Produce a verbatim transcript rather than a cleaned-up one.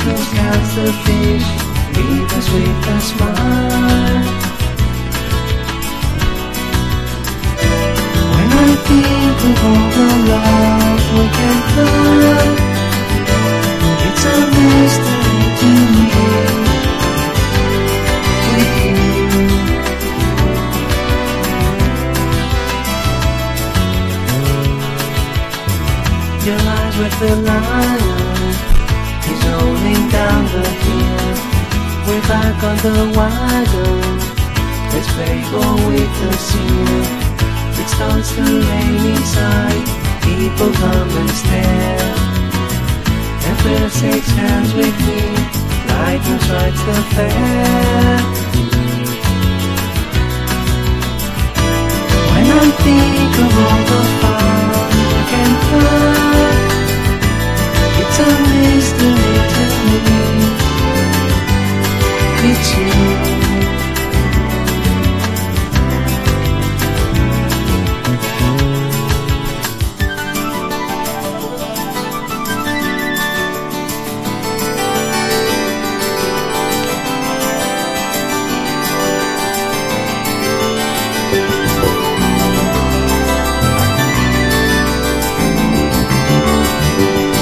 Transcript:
Cyclones counts the fish, leave us with a smile. When I think of all the love we can find, it's a mystery to me. With you, your eyes with the lion, he's rolling down the hill. We're back on the wagon, let's play ball with the seal. It starts to rain inside, people come and stare. And Phil shakes hands with me, lightning strikes the fair. When I think of all the fun we can find,